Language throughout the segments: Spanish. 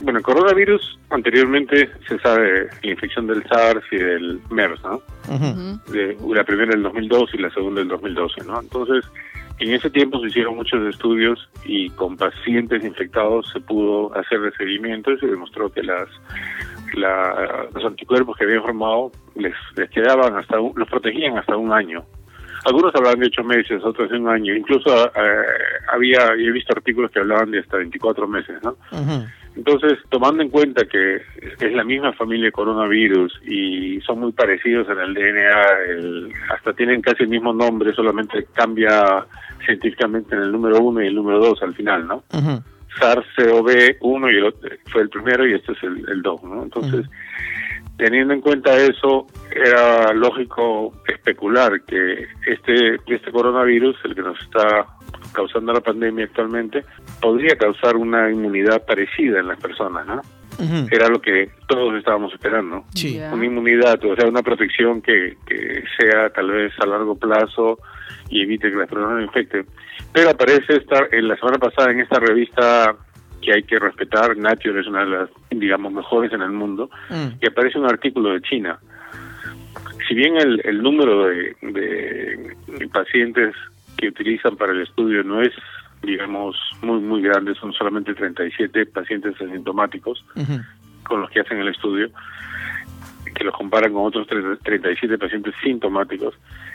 Bueno, el coronavirus, anteriormente se sabe la infección del SARS y del MERS, ¿no? La primera del 2002 y la segunda del 2012, ¿no? Entonces, en ese tiempo se hicieron muchos estudios y con pacientes infectados se pudo hacer el seguimiento y se demostró que los anticuerpos que habían formado les quedaban los protegían hasta un año. Algunos hablaban de 8 meses, otros de un año. Incluso he visto artículos que hablaban de hasta 24 meses, ¿no? Entonces, tomando en cuenta que es la misma familia de coronavirus y son muy parecidos en el DNA, hasta tienen casi el mismo nombre, solamente cambia científicamente en el número 1 y el número 2 al final, ¿no? SARS-CoV-1 y el otro fue el primero y este es el 2, ¿no? Entonces, teniendo en cuenta eso, era lógico especular que este coronavirus, el que nos está causando la pandemia actualmente, podría causar una inmunidad parecida en las personas, ¿no? Era lo que todos estábamos esperando, sí. Una inmunidad, o sea, una protección que sea tal vez a largo plazo y evite que las personas se infecten. Pero aparece en la semana pasada en esta revista que hay que respetar, Nature es una de las, digamos, mejores en el mundo, y aparece un artículo de China. Si bien el número de pacientes que utilizan para el estudio no es, digamos, muy grande, son solamente 37 pacientes asintomáticos con los que hacen el estudio, que los comparan con otros 37 pacientes sintomáticos.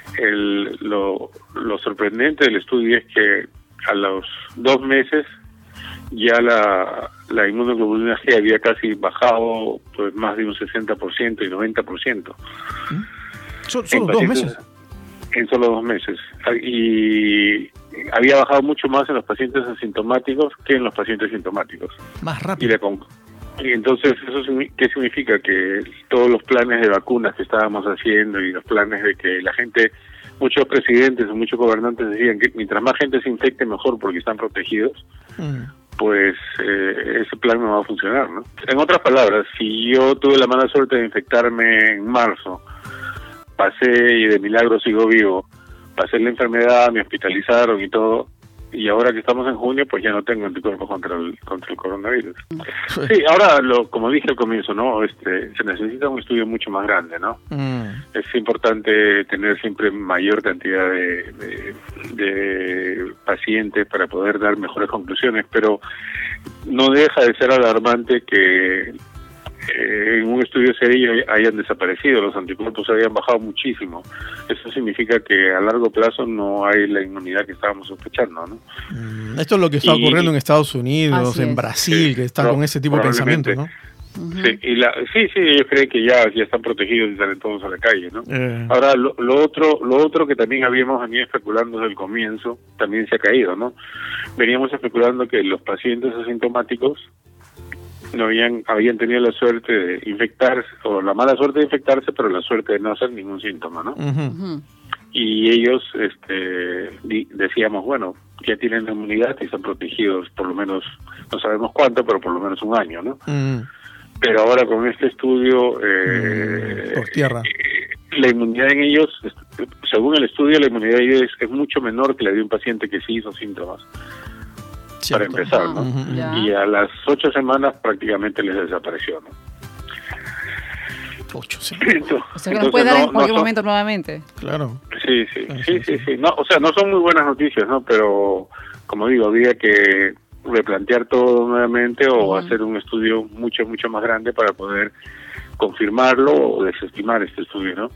Lo sorprendente del estudio es que a los 2 meses ya la inmunoglobulina G había casi bajado pues más de un 60% y 90%. ¿Solo 2 meses? En solo 2 meses. Y había bajado mucho más en los pacientes asintomáticos que en los pacientes sintomáticos. Más rápido. Y entonces, ¿qué significa? Que todos los planes de vacunas que estábamos haciendo y los planes de que la gente, muchos presidentes o muchos gobernantes decían que mientras más gente se infecte, mejor porque están protegidos, pues ese plan no va a funcionar, ¿no? En otras palabras, si yo tuve la mala suerte de infectarme en marzo, pasé y de milagro sigo vivo, pasé la enfermedad, me hospitalizaron y todo, y ahora que estamos en junio, pues ya no tengo anticuerpos contra el coronavirus. Sí, ahora, como dije al comienzo, ¿no? Se necesita un estudio mucho más grande, ¿no? Es importante tener siempre mayor cantidad de pacientes para poder dar mejores conclusiones, pero no deja de ser alarmante que en un estudio serio hayan desaparecido, los anticuerpos hayan bajado muchísimo. Eso significa que a largo plazo no hay la inmunidad que estábamos sospechando, ¿no? Esto es lo que está ocurriendo en Estados Unidos, en Brasil, que están con ese tipo de pensamiento, ¿no? Sí, ellos creen que ya están protegidos y salen todos a la calle, ¿no? Ahora, lo otro que también habíamos venido especulando desde el comienzo, también se ha caído, ¿no? Veníamos especulando que los pacientes asintomáticos no habían tenido la suerte de infectarse, o la mala suerte de infectarse, pero la suerte de no hacer ningún síntoma, ¿no? Y ellos decíamos, bueno, ya tienen la inmunidad y están protegidos, por lo menos, no sabemos cuánto, pero por lo menos un año, ¿no? Pero ahora con este estudio, por tierra, la inmunidad en ellos, según el estudio, la inmunidad en ellos es mucho menor que la de un paciente que sí hizo síntomas. Cierto. Para empezar, ¿no? Y a las 8 semanas prácticamente les desapareció, ¿no? 8 semanas. O sea que nos puede dar en cualquier momento nuevamente. Claro. Sí. No, o sea, no son muy buenas noticias, ¿no? Pero, como digo, habría que replantear todo nuevamente o hacer un estudio mucho más grande para poder confirmarlo o desestimar este estudio, ¿no?